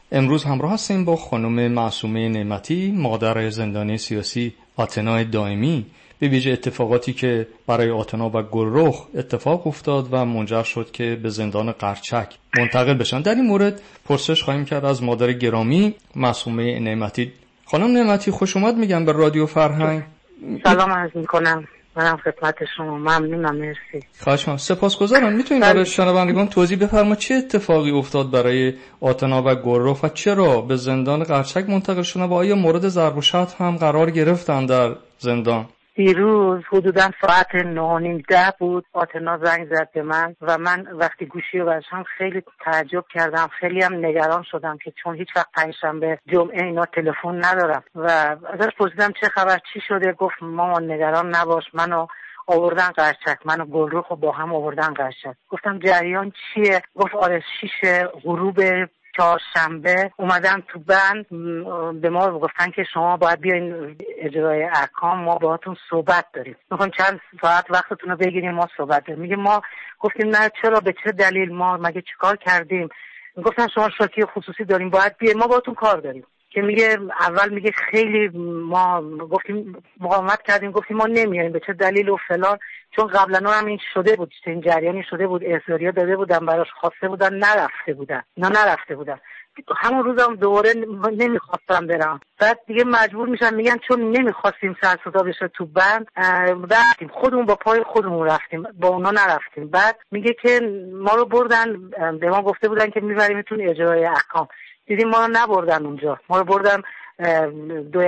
امروز همراه هستیم با خانم معصومه نعمتی، مادر زندانی سیاسی آتنا دائمی، به ویژه اتفاقاتی که برای آتنا و گلرخ اتفاق افتاد و منجر شد که به زندان قرچک منتقل بشن. در این مورد پرسش خواهیم کرد از مادر گرامی معصومه نعمتی. خانم نعمتی خوش اومد میگم به رادیو فرهنگ. سلام عرض میکنم. منم خدمت شما. ممنونم. مرسی. خواهش می‌کنم. سپاسگزارم. میتونید برای شنوندگان توضیح بفرمایید چه اتفاقی افتاد برای آتنا و گلرخ و چرا به زندان قرچک منتقل شدن و آیا مورد ضرب و شتم هم قرار گرفتن در زندان؟ دیروز حدودا ساعت 9:30 بود. آتنا زنگ زد به من و من وقتی گوشی رو برداشتم خیلی تعجب کردم، خیلی هم نگران شدم که چون هیچ وقت پنجشنبه جمعه اینا تلفن ندارم و ازش پرسیدم چه خبر، چی شده؟ گفت مامان نگران نباش، منو آوردن قرچک، منو گلرخ با هم آوردن قرچک. گفتم جریان چیه؟ گفت آره 6 غروب چهارشنبه اومدن تو بند، به ما گفتن که شما باید بیاین اجرای احکام، ما باهاتون صحبت داریم، میخوایم چند ساعت وقتتون رو بگیریم، ما صحبت داریم. میگه ما گفتیم نه، چرا؟ به چه دلیل؟ ما مگه چیکار کردیم؟ گفتن شما شاکی خصوصی داریم، باید بیاین، ما باهاتون کار داریم. که میگه اول میگه خیلی ما گفتیم مقاومت کردیم، گفتیم ما نمیایم، به چه دلیل و فلان، چون قبلا هم این شده بود، این جریانی شده بود، احضاریه داده بودن براش، خواسته بودن، نرفته بودن. همون روزم دوباره نمیخواستم برم. بعد دیگه مجبور میشن، میگن چون نمیخواستیم سر صدا بشه تو بند رفتیم، خودمون با پای خودمون رفتیم، با اونا نرفتیم. بعد میگه که ما رو بردن، به ما گفته بودن که میبریمتون اجرای احکام. دیدیم ما رو نبردن اونجا، ما رو بردن 2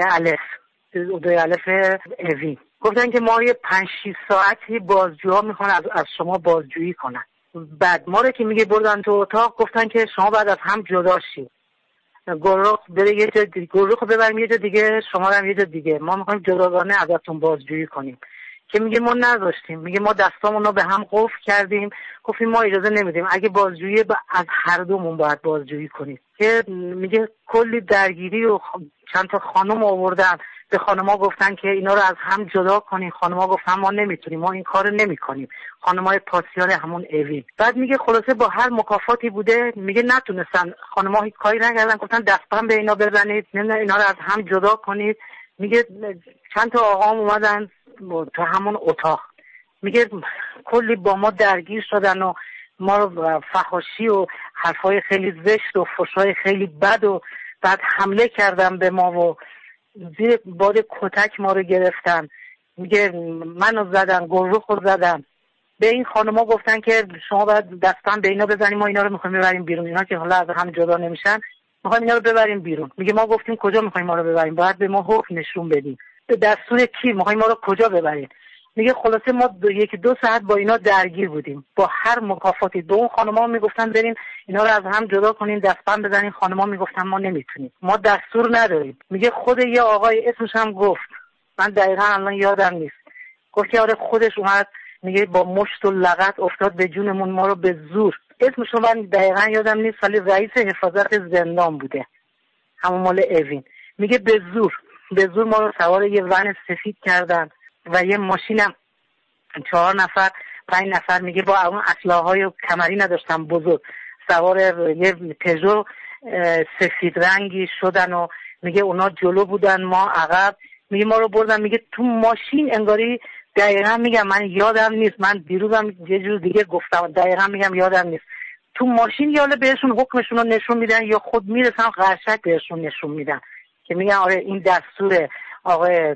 الف اوین. گفتن که ما یه 5-6 ساعتی بازجوها میخوان از شما بازجویی کنن. بعد ما رو که میگه بردن تو اتاق، گفتن که شما بعد از هم جدا شید، گلرخ بره یه جا دیگه، گلرخ ببریم یه جا دیگه، شما رو هم یه جا دیگه، ما میخوایم جداگانه ازتون بازجویی کنیم. که میگه ما نذاشتیم، میگه ما دستامون رو به هم قفل کردیم، گفتیم ما اجازه نمیدیم، اگه بازجویی از هر دومون باید بازجویی کنیم. که میگه کلی درگیری و چند تا خانم آوردن، به خانم‌ها گفتن که اینا رو از هم جدا کنین، خانم‌ها گفتن ما نمیتونیم، ما این کارو نمی‌کنیم، خانم‌های پاسیال همون اوین. بعد میگه خلاصه با هر مکافاتی بوده، میگه نتونستن، خانم‌ها هیچ کاری نکردن، گفتن دستپم به اینا بزنید، نمیدونم اینا رو از هم جدا کنید. میگه چند تا آقا اومدن تو همون اتاق، میگه کلی با ما درگیر شدن و ما رو فحاشی و حرفای خیلی زشت و فحشای خیلی بد و بعد حمله کردن به ما و زیر باد کتک ما رو گرفتن. میگه منو زدن، گلرخ رو زدن. به این خانم‌ها گفتن که شما باید دستان به اینا بزنیم، ما اینا رو میخوایم ببریم بیرون، اینا که حالا از هم جدا نمیشن، میخوایم اینا رو ببریم بیرون. میگه ما گفتیم کجا میخوایم ما رو ببریم، باید به ما حکم نشون بدین، به دستور کی میخوایم ما رو کجا ببرین. میگه خلاصه ما 1-2 ساعت با اینا درگیر بودیم، با هر مکافاتی. به اون خانم‌ها میگفتن برین اینا رو از هم جدا کنین، دستبند بزنین، خانم‌ها میگفتن ما نمیتونیم، ما دستور نداریم. میگه خود یه آقای اسمش هم گفت، من دقیقاً الان یادم نیست، گفت که آره خودش اومد، میگه با مشت و لغت افتاد به جونمون، ما رو به زور، اسمش رو من دقیقاً یادم نیست ولی رئیس حفاظت زندان بوده، همون مال اوین. میگه به زور ما رو سوار یه ون سفید کردن و یه ماشینم 4 نفر 5 نفر، میگه با اون اسلحه‌های کمری نداشتن بزرگ، سوار یه پژو سفید رنگی شدن و میگه اونا جلو بودن ما عقب. میگه ما رو بردن، میگه تو ماشین انگاری، دقیقا میگم من یادم نیست، من دیروزم یه جور دیگه گفتم، دقیقا میگم یادم نیست، تو ماشین یا بهشون حکمشون رو نشون میدن یا خود میرسن قرچک بهشون نشون میدن که میگن آره این دستور آقای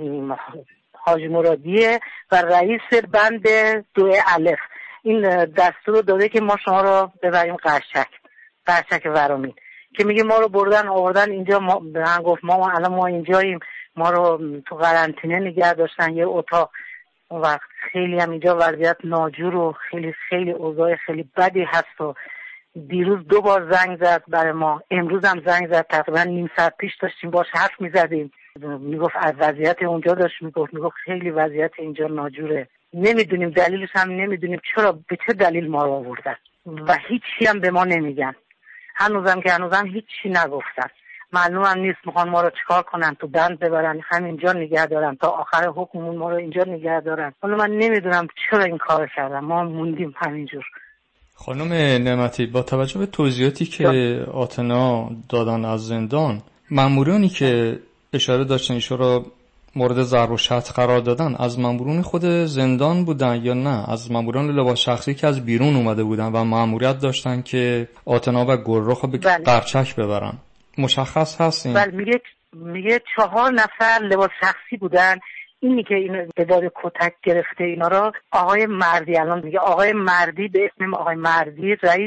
حاجی مرادیه و رئیس بند 2 الف این دستور داده که ما شما رو ببریم قرچک ورامین. که میگه ما رو بردن آوردن اینجا، ما به من گفت ما الان ما اینجاییم، ما رو تو قرنطینه نگه داشتن یه اتاق و خیلی هم اینجا وضعیت ناجور و خیلی خیلی اوضاع خیلی بدی هست. و دیروز 2 بار زنگ زد برای ما، امروز هم زنگ زد، تقریبا نیم ساعت پیش داشتیم باش حرف میزدیم، میگفت از وضعیت اونجا داشت میگفت خیلی وضعیت اینجا ناجوره، نمیدونیم دلیلش هم نمیدونیم چرا، به چه دلیل ما رو آوردن و هیچی هم به ما نمیگن، هنوزم هیچی نگفتن، معلومم نیست میخوان ما رو چیکار کنن، تو بند ببرن همینجا نگه دارن تا آخر حکممون، ما رو اینجا نگه دارن. حالا من نمیدونم چرا این کار کردن، ما موندیم همینجور. خانم نعمتی، با توجه به توضیحاتی که آتنا دادن از زندان، مامورانی که اشاره داشتن ایشون را مورد ضرب و شتم قرار دادن، از ماموران خود زندان بودن یا نه از ماموران لباس شخصی که از بیرون اومده بودن و ماموریت داشتن که آتنا و گلرخ به قرچک ببرن؟ مشخص هست این؟ بله، میگه 4 نفر لباس شخصی بودن. اینی که این به داد کتک گرفته اینا را آقای مردی، الان میگه آقای مردی، به اسم آقای مردی رئیس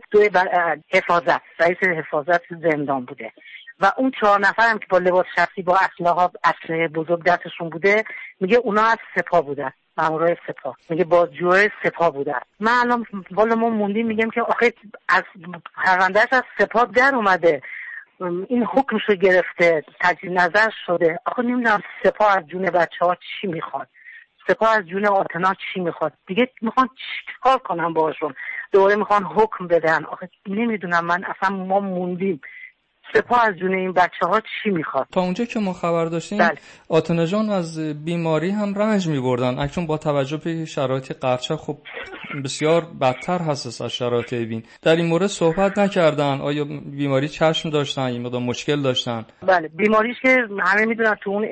حفاظت زندان بوده و اون 4 نفر هم که با لباس شخصی با اسلحه بزرگ دستشون بوده، میگه اونا از سپاه بودن، مامورای سپاه، میگه بازجوهای سپاه بودن. من الان والا ما موندیم، میگم که آخه از پروندهش از سپاه در اومده، این حکمشو گرفته، تجدید نظر شده. آخه نمیدونم سپاه از جون بچه‌ها چی میخواد، سپاه از جون آتنا چی میخواد، دیگه میخوان چیکار کنن باشون، دوباره میخوان حکم بدن. آخه نمیدونم، من اصلا ما موندیم سپاه از جون این بچه‌ها چی میخواد. تا اونجا که ما خبر داشتیم آتنا جان از بیماری هم رنج میبردن، اکنون با توجه به شرایط قرچک خب بسیار بدتر هست از شرایط اوین. در این مورد صحبت نکردن؟ آیا بیماری چشم داشتن یا مدام مشکل داشتن؟ بله، بیماریش که همه میدونن، تو اون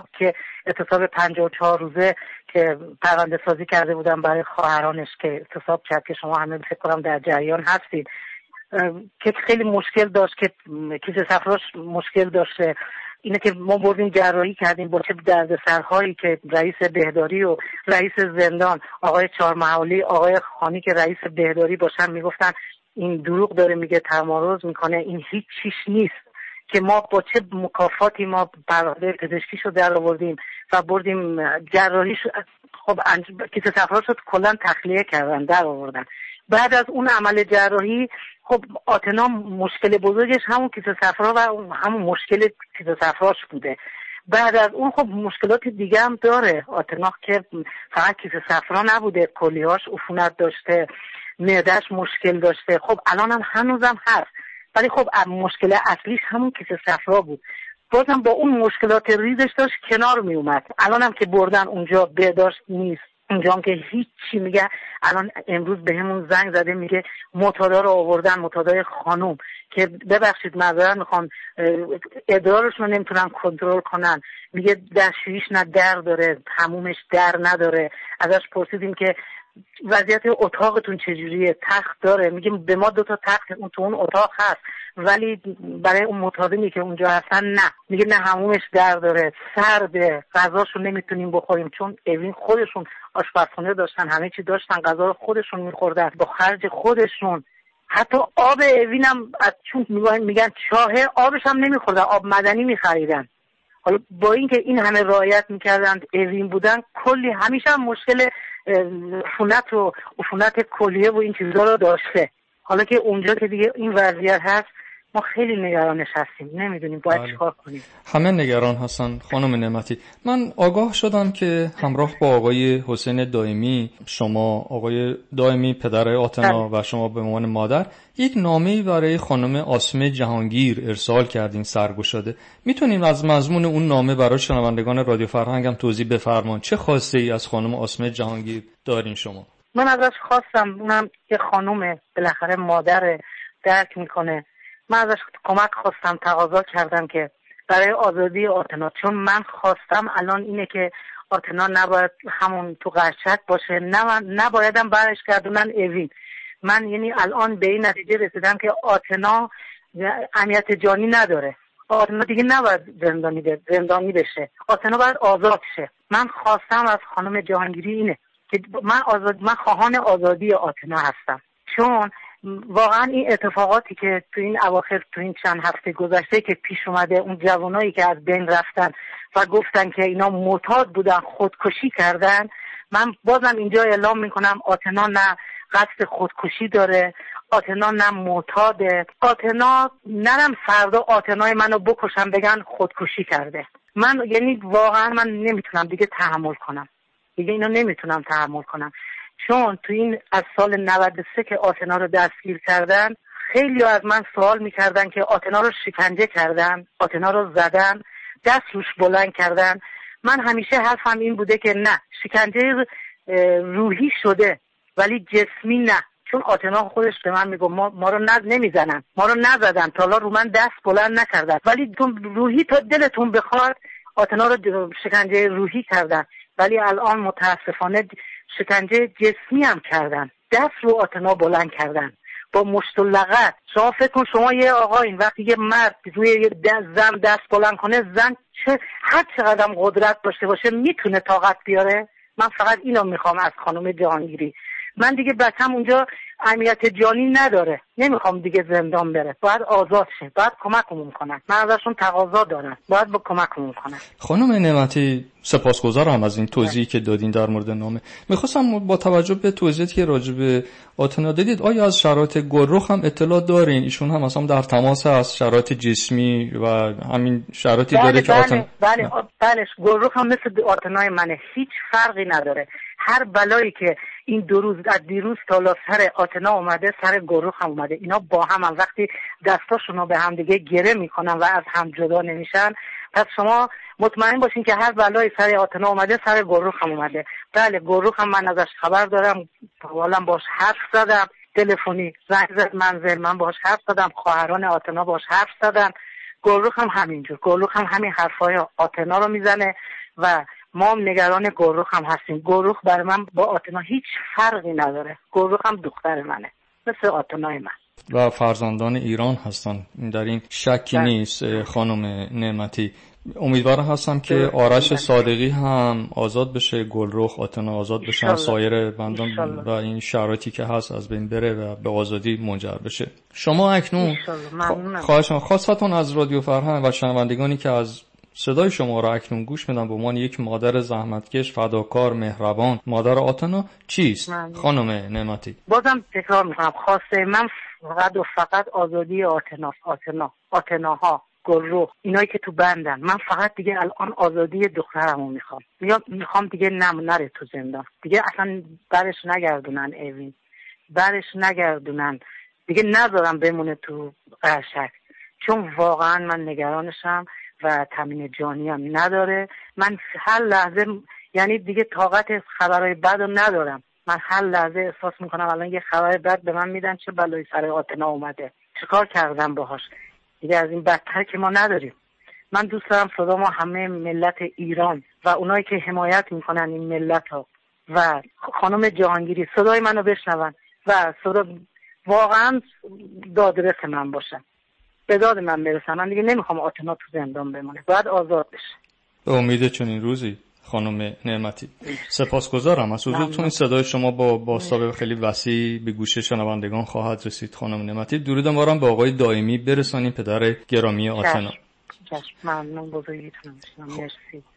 اعتصاب 54 روزه که پرونده سازی کرده بودن برای خواهرانش که اعتصاب کرد، که شما همه فکر کنم در جریان هستید، که خیلی مشکل داشت، که کیسه صفراش مشکل داشته. اینه که ما بردیم جراحی کردیم با چه دردسرهایی که رئیس بهداری و رئیس زندان آقای چهارمحالی، آقای خانی که رئیس بهداری باشن میگفتن این دروغ داره میگه، تمارض میکنه، این هیچ چیز نیست، که ما با چه مکافاتی ما پرونده پزشکیشو در آوردیم و بردیم جراحیش. خب کیسه صفراشو کلا تخلیه کردن، در آوردن. بعد از اون عمل جراحی خب آتنا مشکل بزرگش همون کیسه صفرا و همون مشکل کیسه صفراش بوده. بعد از اون خب مشکلات دیگه هم داره آتنا، که فقط کیسه صفرا نبوده، کلیهاش عفونت داشته، معده‌اش مشکل داشته. خب الان هم هنوزم هست، ولی خب مشکل اصلیش همون کیسه صفرا بود. بازم با اون مشکلات ریزش داشت کنار می اومد. الان هم که بردن اونجا بهداشت نیست، اونجا هم که هیچی. میگه الان امروز به همون زنگ زده، میگه معتادا رو آوردن، معتادای خانوم، که ببخشید معذرت میخوام، ادرارشون رو نمیتونن کنترل کنن. میگه دستشوییش نه در داره، حمومش در نداره. ازش پرسیدیم که وضعیت اتاقتون چجوریه، تخت داره؟ میگه به ما 2 تا تخت تو اون اتاق هست، ولی برای اون متادمی که اونجا هستن نه. میگه نه حمومش در داره، سرده، غذاشو نمیتونیم بخوریم، چون اوین خودشون آشپزخونه داشتن، همه چی داشتن، غذا رو خودشون میخوردن با خرج خودشون. حتی آب اوین هم چون میگن چاهه، آبش هم نمیخوردن، آب مدنی میخریدن. حالا با اینکه این همه رعایت میکردن، اوین بودن، کلی همیشه هم مشکل عفونت کلیه و این چیزا رو داشته. حالا که اونجا که دیگه این وضعیت هست، ما خیلی نگرانش هستیم، نمیدونیم باید چیکار کنیم. همه نگران هستن خانم نعمتی. من آگاه شدم که همراه با آقای حسین دائمی، شما آقای دائمی پدر آتنا و شما به عنوان مادر، یک نامه‌ای برای خانم آسمه جهانگیر ارسال کردین سرگشاده. میتونیم از مضمون اون نامه برای شنوندگان رادیو فرهنگ هم توضیح بفرمایید؟ چه خواسته ای از خانم آسمه جهانگیر دارین شما؟ من ازش خواستم، اونم که خانم بالاخره مادر درک میکنه، من ازش کمک خواستم، تقاضا کردم که برای آزادی آتنا، چون من خواستم الان اینه که آتنا نباید همون تو قرچک باشه، نبایدم برش گردونن اوین. من یعنی الان به این نتیجه رسیدم که آتنا امنیت جانی نداره، آتنا دیگه نباید زندانی بشه، آتنا باید آزاد شه. من خواستم از خانم جهانگیری اینه که من خواهان آزادی آتنا هستم، چون واقعا این اتفاقاتی که تو این اواخر، تو این چند هفته گذشته که پیش اومده، اون جوانایی که از بین رفتن و گفتن که اینا معتاد بودن، خودکشی کردن، من بازم اینجا اعلام میکنم آتنا نه قصد خودکشی داره، آتنا نه معتاده. آتنا نرم فردا آتنای منو بکشن بگن خودکشی کرده. من یعنی واقعا من نمیتونم دیگه تحمل کنم، دیگه اینو نمیتونم تحمل کنم. چون تو این از سال 93 که آتنا رو دستگیر کردن، خیلی از من سوال میکردن که آتنا رو شکنجه کردن، آتنا رو زدن، دست روش بلند کردن. من همیشه حرفم این بوده که نه، شکنجه روحی شده ولی جسمی نه، چون آتنا خودش به من میگه ما رو نمیزنن، ما رو نزدن، تا حالا رو من دست بلند نکردن، ولی روحی تا دلتون بخواد آتنا رو شکنجه روحی کردن، ولی الان متاسفانه شکنجه جسمی هم کردن، دست رو آتنا بلند کردن با مشت و لغت. شما فکر کن شما یه آقا این وقتی یه مرد روی یه زن دست بلند کنه، زن هر چقدر قدرت داشته باشه میتونه طاقت بیاره. من فقط اینو میخوام از خانم جهانگیری. من دیگه بچم اونجا اهمیت جانی نداره، نمیخوام دیگه زندان بره، باید آزاد شه، باید کمکمون کنن. من ازشون تقاضا دارم، باید با کمکمون کنن. خانم نعمتی سپاسگزارم از این توضیحی که دادین در مورد نامه. میخواستم با توجه به توضیحاتی که راجع به آتنا دادید، آیا از شرایط گلرخ هم اطلاع دارین؟ ایشون هم اصلا در تماس از شرایط جسمی و همین شرایطی داره که آتنا بله گلرخ هم مثل آتنای منه، هیچ فرقی نداره. هر بلایی که این 2 روز از دیروز تا سر آتنا اومده، سر گلرخ هم اومده. اینا با هم وقتی دستاشونو به هم دیگه گره میکنن و از هم جدا نمیشن، پس شما مطمئن باشین که هر بلایی سر آتنا اومده، سر گلرخ هم اومده. بله گلرخ هم من ازش خبر دارم، حالا باش حرف زدم، تلفنی زنگ زد منزل، من باش حرف زدم، خواهران آتنا باش حرف زدن. گلرخ هم همینجور، گلرخ هم همین حرفای آتنا رو میزنه و ما هم نگران گلرخ هم هستیم. گلرخ برای من با آتنا هیچ فرقی نداره، گلرخ هم دختر منه مثل آتنای من و فرزندان ایران هستن، در این شکی نیست. خانم نعمتی امیدوارم هستم که آرش صادقی هم آزاد بشه، گلرخ، آتنا آزاد بشن، سایر بندان و این شرایطی که هست از بین بره و به آزادی منجر بشه. شما اکنون خواستتون از رادیو فرهنگ و شنوندگانی که از صدای شما را اکنون گوش میدن به عنوان یک مادر زحمتکش، فداکار، مهربان، مادر آتنا چیست خانم نعمتی؟ بازم تکرار میکنم، خواسته من فقط آزادی آتناها، گلرخ، اینایی که تو بندن. من فقط دیگه الان آزادی دخترمو میخوام. میخوام دیگه نره تو زندان، دیگه اصلا برش نگردونن، اوین برش نگردونن، دیگه نذارم بمونه تو قرشک، چون واقعا من نگرانشم و تامین جانی هم نداره. من هر لحظه یعنی دیگه طاقت خبرهای بد رو ندارم. من هر لحظه احساس میکنم الان یه خبر بد به من میدن، چه بلایی سر آتنا اومده، چیکار کردم باهاش. دیگه از این بدتر که ما نداریم. من دوست دارم صدا ما همه ملت ایران و اونایی که حمایت میکنن این ملت ها و خانم جهانگیری صدای منو بشنون و صدا واقعا دادرس من باشن، به داد من برسن. من دیگه نمیخوام آتنا تو زندان بمونه، باید آزاد بشه. به امید چنین روزی خانم نعمتی. سپاسگزارم از حضورتون. این صدای شما با بازتاب خیلی وسیع به گوش شنوندگان خواهد رسید خانم نعمتی. درود ما به آقای دائمی برسانیم، پدر گرامی آتنا. ممنون، بزرگیتون. مرسی.